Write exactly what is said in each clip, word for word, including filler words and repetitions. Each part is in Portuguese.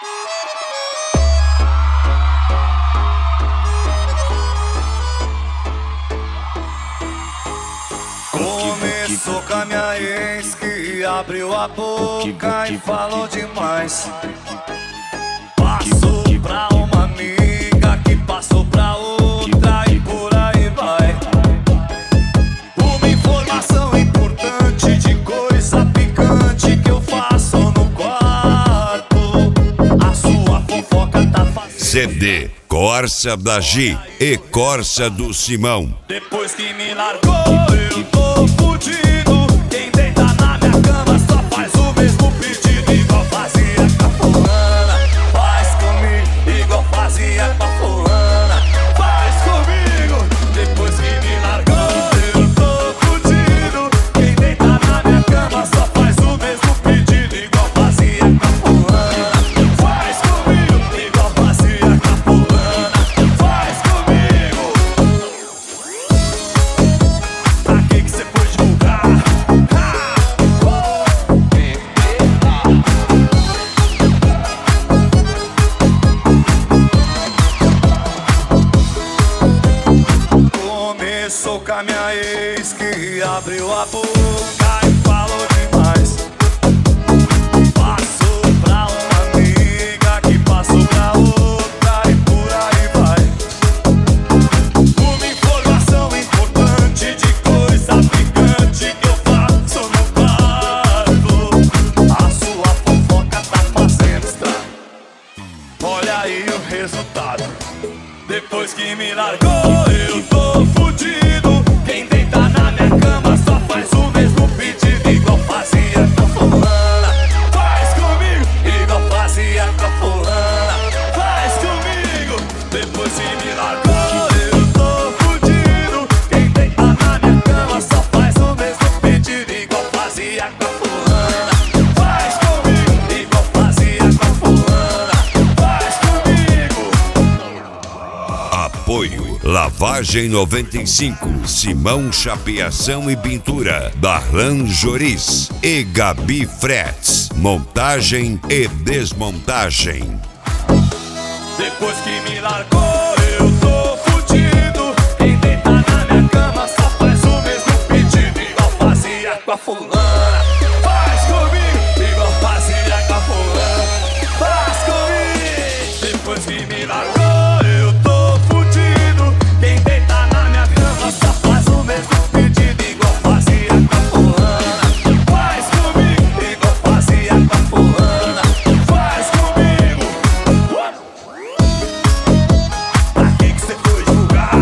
Começou com a minha ex que abriu a boca e falou demais. Passou pra uma amiga que passou pra outra e por aí vai. Uma informação importante de coisa picante que eu faço no quarto. A sua fofoca tá fazendo C D Corsa da G e Corsa do Simão. Depois que me largou eu tô fudido. Quem deita na minha cama só faz o mesmo pedido. Igual fazia com a fulana, faz comigo. Igual fazia com a fulana, faz comigo. Depois que me largou eu tô fudido. Quem deita na minha cama só faz o mesmo pedido. Igual fazia com a fulana, faz comigo. Igual fazia com a fulana, faz comigo. Pra que que cê foi divulgar? Começou com a minha ex que abriu a boca e falou demais. Passou pra uma amiga que passou pra outra e por aí vai. Uma informação importante de coisa picante que eu faço no quarto. A sua fofoca tá fazendo estrago. Olha aí o resultado. Depois que me largou eu tô fudido. Quem deita na minha cama só faz o mesmo pedido. Igual fazia com a fulana, faz comigo. Igual fazia com a fulana, faz comigo. Depois que me largou eu tô fudido. Quem deita na minha cama só faz o mesmo pedido. Igual fazia com a fulana, faz comigo. Igual fazia com a fulana, faz comigo. Apoio Lavagem noventa e cinco, Simão Chapeação e Pintura, Darlan Joris e Gabi Frets, montagem e desmontagem. Depois que me largou eu tô fudido. Quem deita na minha cama só faz o mesmo pedido. Igual fazia com a fulana, faz comigo. Igual fazia com a fulana, faz comigo. Depois que me largou eu tô fudido. Quem deita na minha cama só faz o mesmo pedido. Igual fazia com a fulana, faz comigo. Igual fazia com a fulana, faz comigo. Pra que que cê foi divulgar?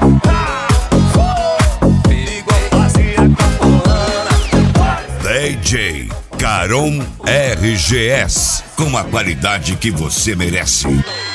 Igual fazia com a fulana, D J Caron R G S, com a qualidade que você merece.